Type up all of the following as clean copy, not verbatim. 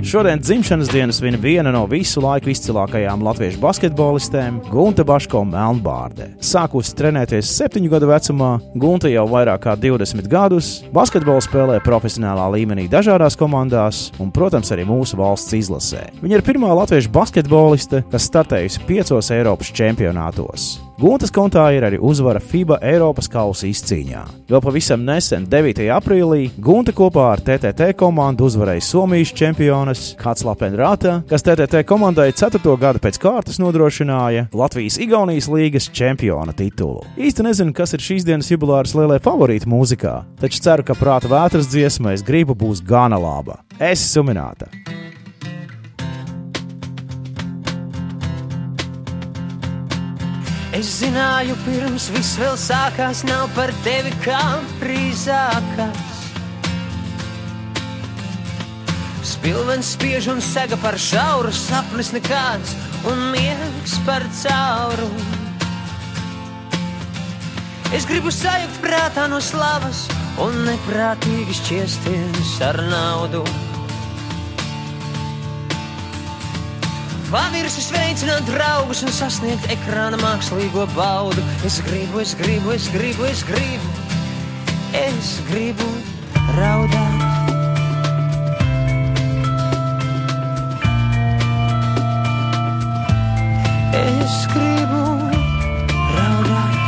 Šodien dzimšanas dienas svin viena no visu laiku izcilākajām latviešu basketbolistēm – Gunta Baško Melnbārde. Sākusi trenēties 7 gadu vecumā, Gunta jau vairāk kā 20 gadus basketbolu spēlē profesionālā līmenī dažādās komandās un, protams, arī mūsu valsts izlasē. Viņa ir pirmā latviešu basketboliste, kas startējusi 5 Eiropas čempionātos. Guntas kontā ir arī uzvara FIBA Eiropas kausa izcīņā. Vēl pavisam nesen, 9. aprīlī, Gunta kopā ar TTT komandu uzvarēja Somijas čempiones Katslapenrāta, kas TTT komandai 4. gadu pēc kārtas nodrošināja Latvijas-Igaunijas līgas čempiona titulu. Īsti nezinu, kas ir šīs dienas jubilāras lielie favorīti mūzikā, taču ceru, ka prāta vētras dziesma Es gribu būs gana laba. Esi sumināta! Es zināju, pirms viss vēl sākās, nav par tevi kā frīzākās. Spilvens spiež un sega par šauru, sapnis nekāds un miegs par caurumu. Es gribu sajukt prātā no slavas un neprātīgi šķiesties ar naudu. Pavirši sveicināt draugus un sasniegt ekrāna mākslīgo baudu. Es gribu, es gribu, es gribu, es gribu, es gribu raudāt. Es gribu raudāt.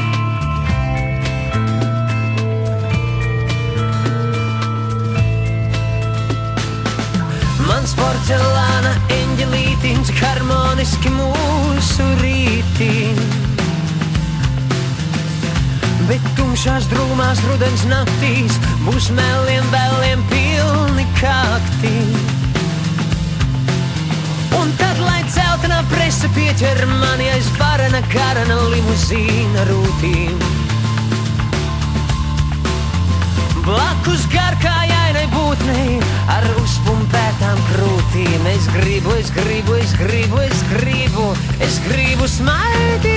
Mans porcelāna eņģelītiņ, cik harmoniski mūsu rītiņ. Bet tumšās drūmās rudens naktīs būs meliem vēliem pilni kakti. Un tad, lai celtenā presa pieķer mani aiz varena garana limuzīna rūtīm. Blakus garkājainai būtnei ar uzpumpētām krūtīm. Es gribu, es gribu, es gribu, es gribu, es gribu smaidīt.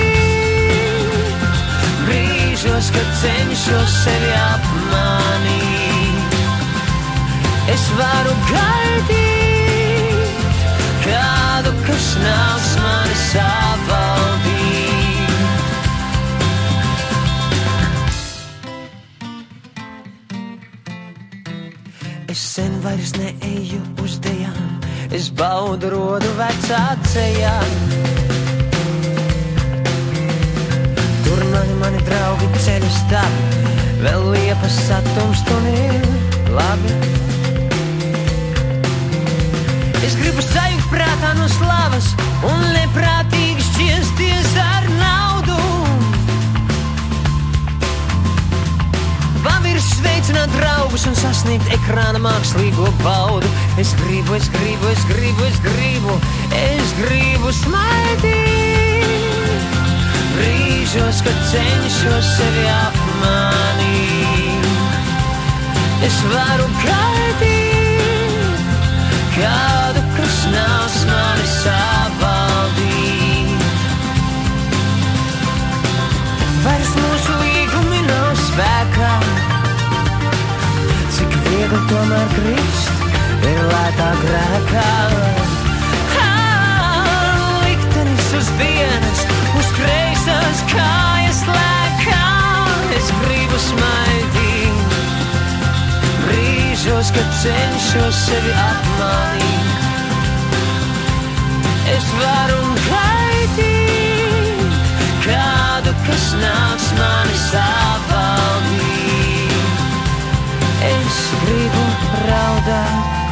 Brīžos, kad cenšos sevi apmanīt. Es varu gaidīt kādu, kas nāks mani savaldīt. Es sen vairs neeju uz dejām, es baudu rodu vecā cejā. Tur mani draugi ceļu stāv, vēl liepas satumst un ir labi. Es gribu sajukt prātā no slavas un neprātīgi šķiesties ar naudu. Pavirši sveicināt draugus un sasniegt ekrāna mākslīgo baudu. Es gribu, es gribu, es gribu, es gribu, es gribu smaidīt. Brīžos, kad cenšos sevi apmanīt. Es varu gaidīt kādu, kas nāks mani savaldīt. Vairs mūsu līgumi nav spēkā, cik viegli tomēr krist ir lētā grēkā. Liktenis uz vienas, uz kreisās kājas lēkā. Es gribu smaidīt, brīžos, kad cenšos sevi apmanīt. Es varu gaidīt kādu, kas nāks mani savaldīt. Es gribu raudāt.